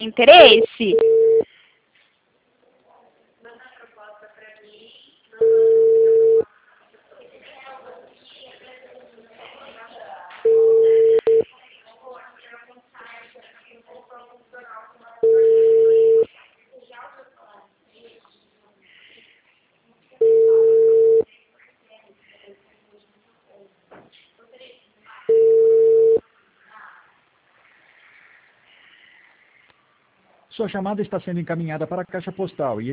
interesse? Sua chamada está sendo encaminhada para a caixa postal e